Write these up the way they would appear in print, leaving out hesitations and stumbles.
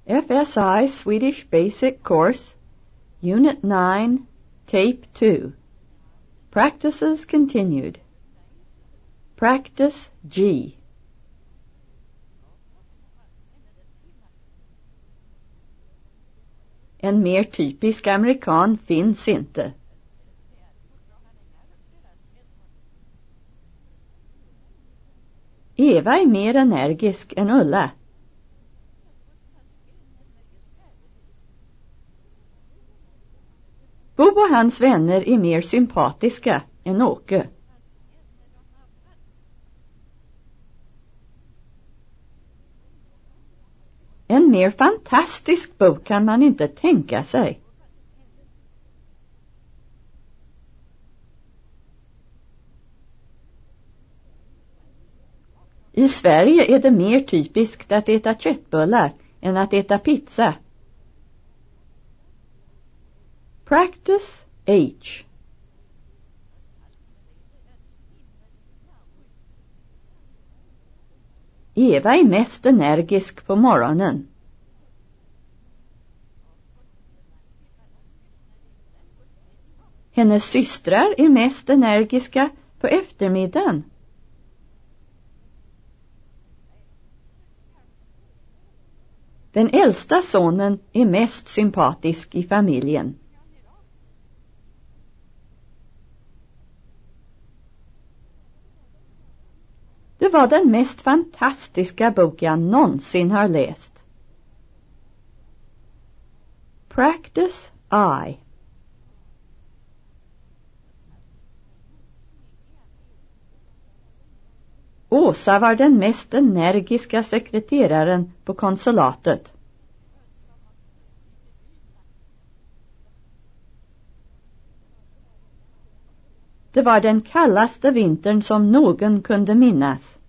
FSI Swedish Basic Course, Unit 9, Tape 2. Practices continued. Practice G. En mer typisk amerikan finns inte. Eva är mer energisk än Ulla. Bo och hans vänner är mer sympatiska än Åke. En mer fantastisk bok kan man inte tänka sig. I Sverige är det mer typiskt att äta köttbullar än att äta pizza. Practice H. Eva är mest energisk på morgonen. Hennes systrar är mest energiska på eftermiddagen. Den äldsta sonen är mest sympatisk i familjen. Det var den mest fantastiska bok jag någonsin har läst. Practice I. Åsa var den mest energiska sekreteraren på konsulatet. Det var den kallaste vintern som någon kunde minnas.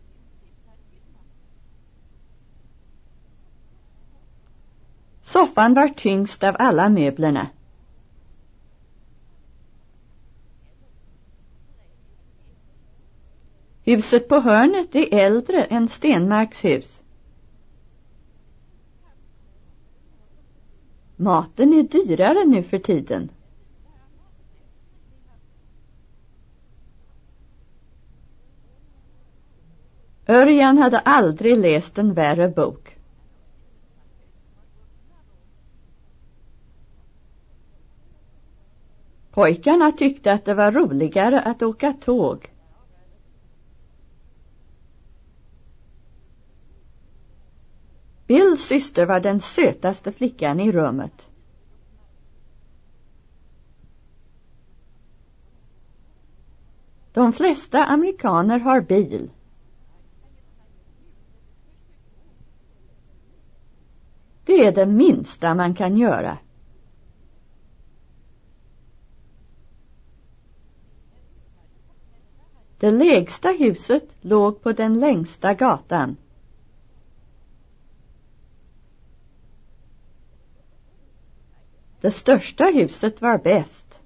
Soffan var tyngst av alla möblerna. Huset på hörnet är äldre än Stenmarks hus. Maten är dyrare nu för tiden. Örjan hade aldrig läst en värre bok. Pojkarna tyckte att det var roligare att åka tåg. Bills syster var den sötaste flickan i rummet. De flesta amerikaner har bil. Det är det minsta man kan göra. Det lägsta huset låg på den längsta gatan. Det största huset var bäst.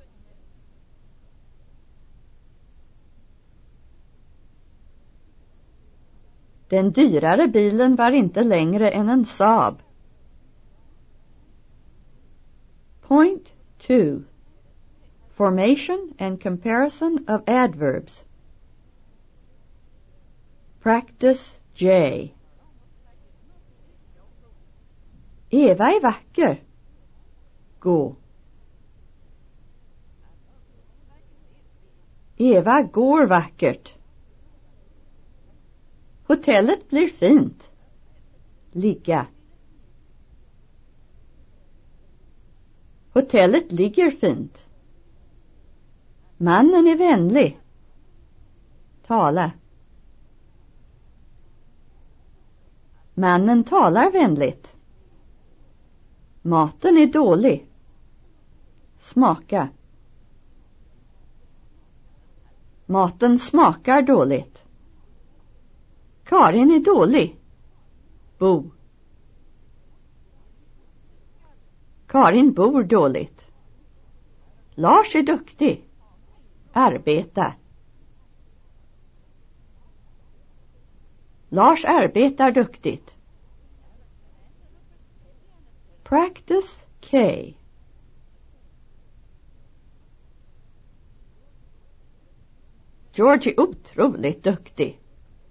Den dyrare bilen var inte längre än en Saab. Point 2. Formation and comparison of adverbs. Practice J. Eva är vacker. Gå. Eva går vackert. Hotellet blir fint. Ligga. Hotellet ligger fint. Mannen är vänlig. Tala. Mannen talar vänligt. Maten är dålig. Smaka. Maten smakar dåligt. Karin är dålig. Bo. Karin bor dåligt. Lars är duktig. Arbeta. Lars arbetar duktigt. Practice K. George är otroligt duktig.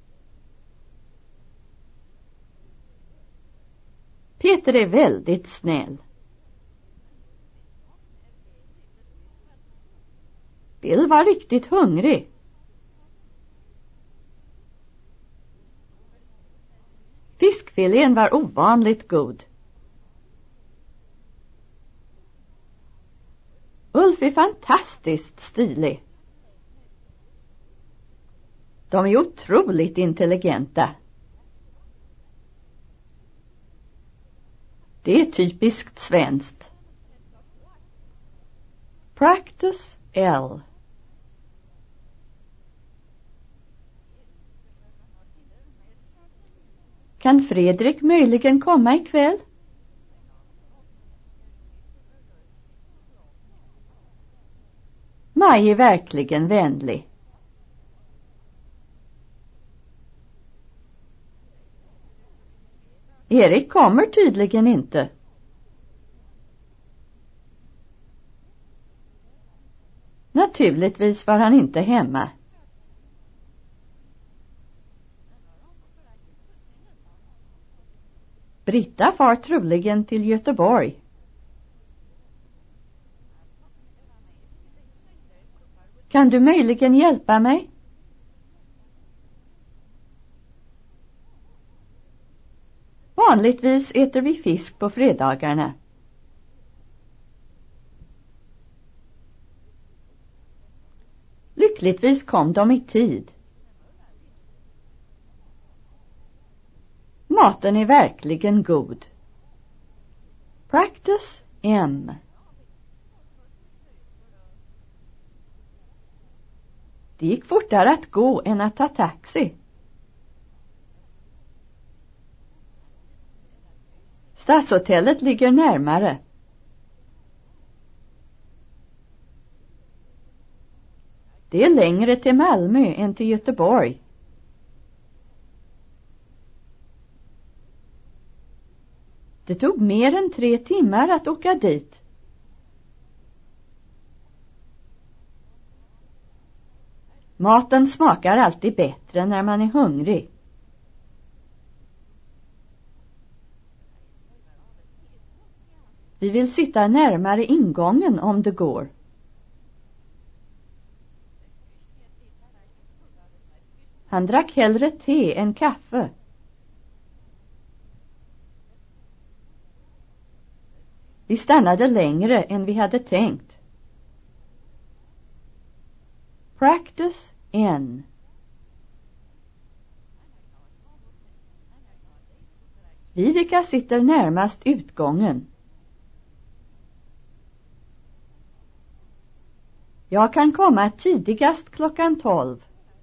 Peter är väldigt snäll. Bill var riktigt hungrig. Fiskfilén var ovanligt god. Ulf är fantastiskt stilig. De är otroligt intelligenta. Det är typiskt svenskt. Practice L. Kan Fredrik möjligen komma ikväll? Maj är verkligen vänlig. Erik kommer tydligen inte. Naturligtvis var han inte hemma. Britta far troligen till Göteborg. Kan du möjligen hjälpa mig? Vanligtvis äter vi fisk på fredagarna. Lyckligtvis kom de i tid. Maten är verkligen god. Practice M. Det gick fortare att gå än att ta taxi. Stadshotellet ligger närmare. Det är längre till Malmö än till Göteborg. Det tog mer än 3 timmar att åka dit. Maten smakar alltid bättre när man är hungrig. Vi vill sitta närmare ingången om det går. Han drack hellre te än kaffe. Vi stannade längre än vi hade tänkt. Practice N. Vivica sitter närmast utgången. Jag kan komma tidigast klockan 12.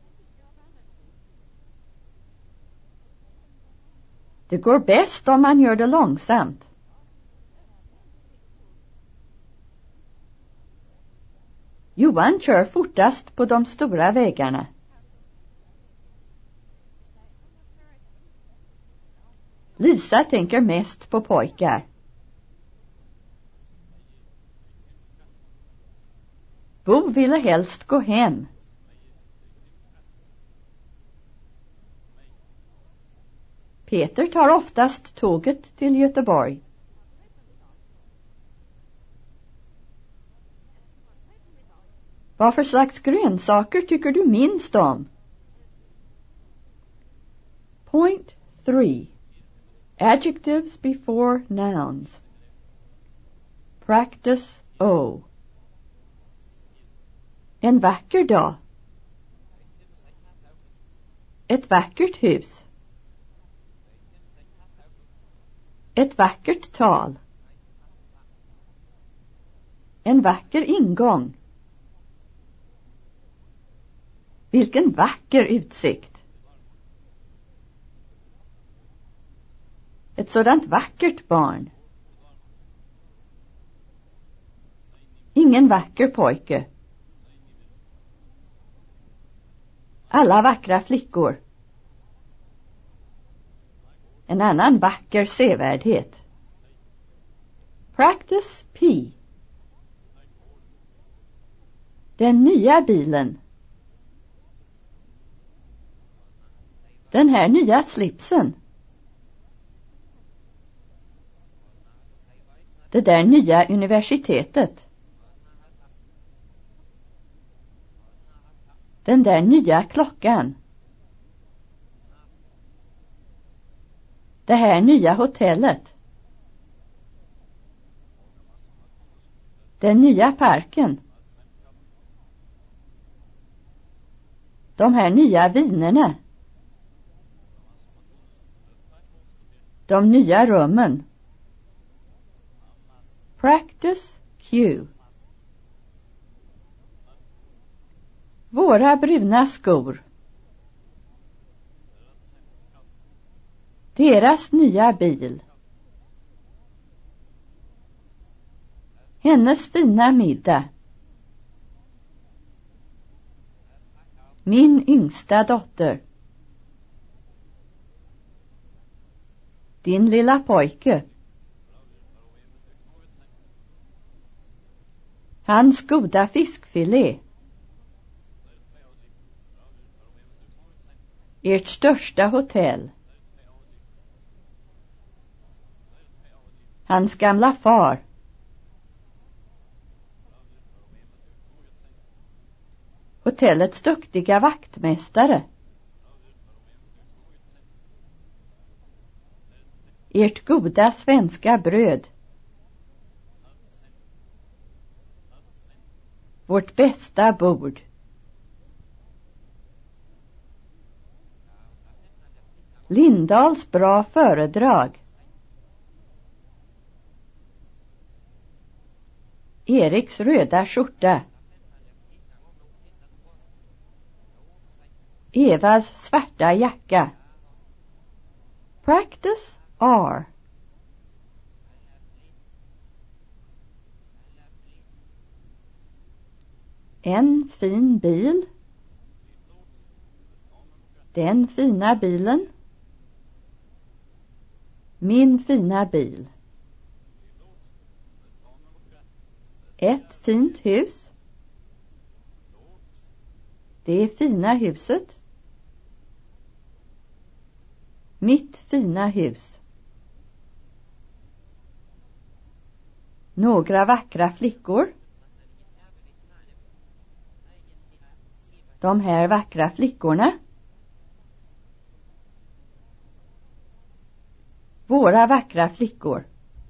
Det går bäst om man gör det långsamt. Johan kör fortast på de stora vägarna. Lisa tänker mest på pojkar. Bo ville helst gå hem. Peter tar oftast tåget till Göteborg. Vad för slags grönsaker tycker du minst om? Point 3. Adjectives before nouns. Practice O. En vacker dag. Ett vackert hus. Ett vackert tal. En vacker ingång. Vilken vacker utsikt. Ett sådant vackert barn. Ingen vacker pojke. Alla vackra flickor. En annan vacker sevärdhet. Practice P. Den nya bilen. Den här nya slipsen. Det där nya universitetet. Den där nya klockan. Det här nya hotellet. Den nya parken. De här nya vinerna. De nya rummen. Practice Q. Våra bruna skor. Deras nya bil. Hennes fina middag. Min yngsta dotter. Din lilla pojke. Hans goda fiskfilé. Ert största hotell. Hans gamla far. Hotellets duktiga vaktmästare. Ert goda svenska bröd. Vårt bästa bord. Lindahls bra föredrag. Eriks röda skjorta. Evas svarta jacka. Practice R. En fin bil. Den fina bilen. Min fina bil. Ett fint hus. Det fina huset. Mitt fina hus. Några vackra flickor. De här vackra flickorna. Våra vackra flickor.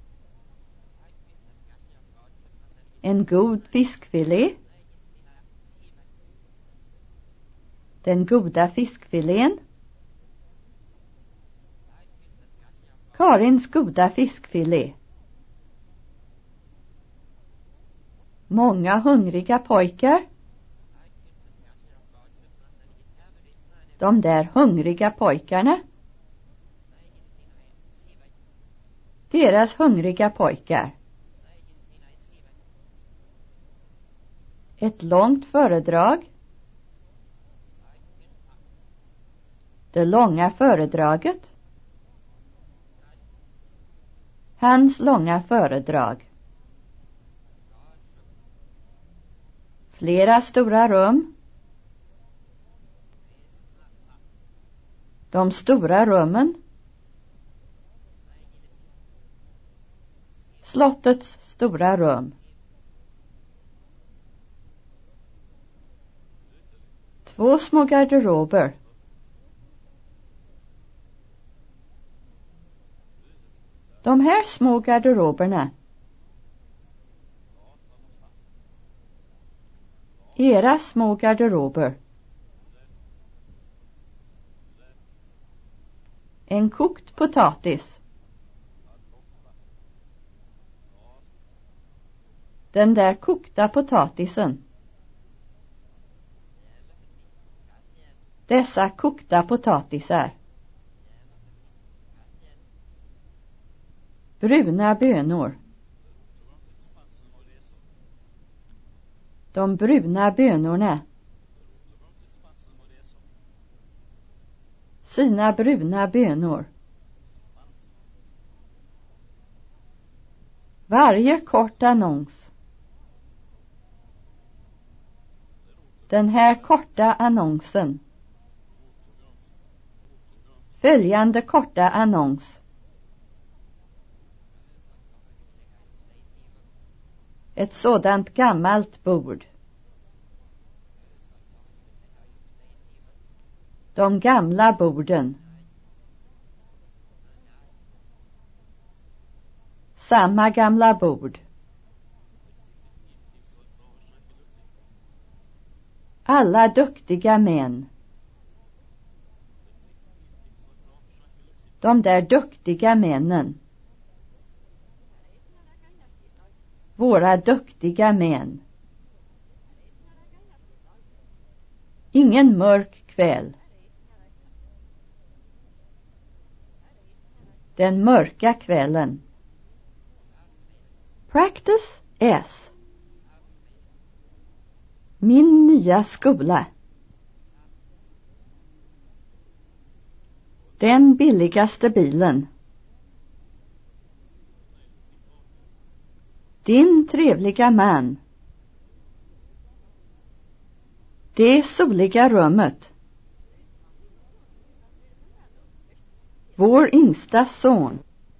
En god fiskfilé. Den goda fiskfilén. Karins goda fiskfilé. Många hungriga pojkar. De där hungriga pojkarna. Deras hungriga pojkar. Ett långt föredrag. Det långa föredraget. Hans långa föredrag. Flera stora rum. De stora rummen. Slottets stora rum. Två små garderober. De här små garderoberna. Era små garderober. En kokt potatis. Den där kokta potatisen. Dessa kokta potatisar. Bruna bönor. De bruna bönorna. Sina bruna bönor. Varje kort annons. Den här korta annonsen. Följande korta annons. Ett sådant gammalt bord. De gamla borden. Samma gamla bord. Alla duktiga män. De där duktiga männen. Våra duktiga män. Ingen mörk kväll. Den mörka kvällen. Practice S. Min nya skola. Den billigaste bilen. Din trevliga man. Det soliga rummet. Vår yngsta son.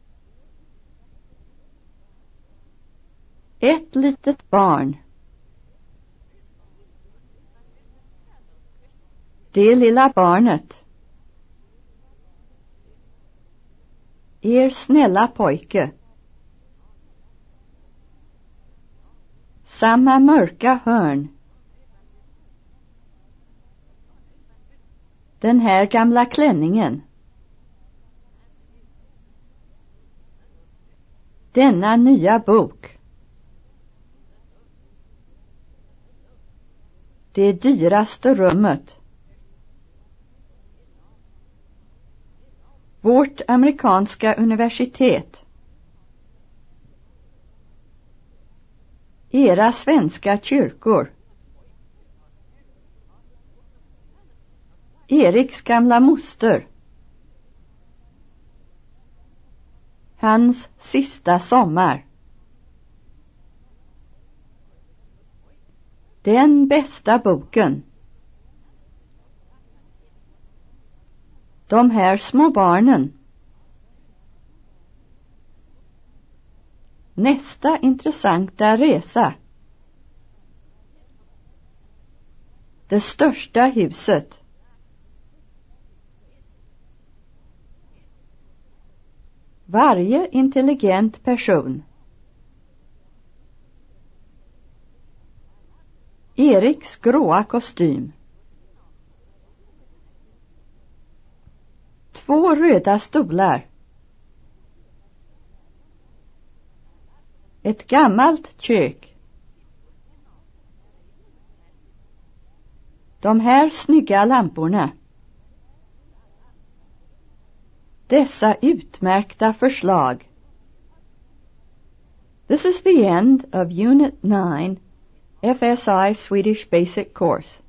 Ett litet barn. Det lilla barnet. Er snälla pojke. Samma mörka hörn. Den här gamla klänningen. Denna nya bok. Det dyraste rummet. Vårt amerikanska universitet. Era svenska kyrkor. Eriks gamla moster. Hans sista sommar. Den bästa boken. De här små barnen. Nästa intressanta resa. Det största huset. Varje intelligent person. Eriks gråa kostym. 2 röda stolar. Ett gammalt kök. De här snygga lamporna. Dessa utmärkta förslag. This is the end of Unit 9, FSI Swedish Basic Course.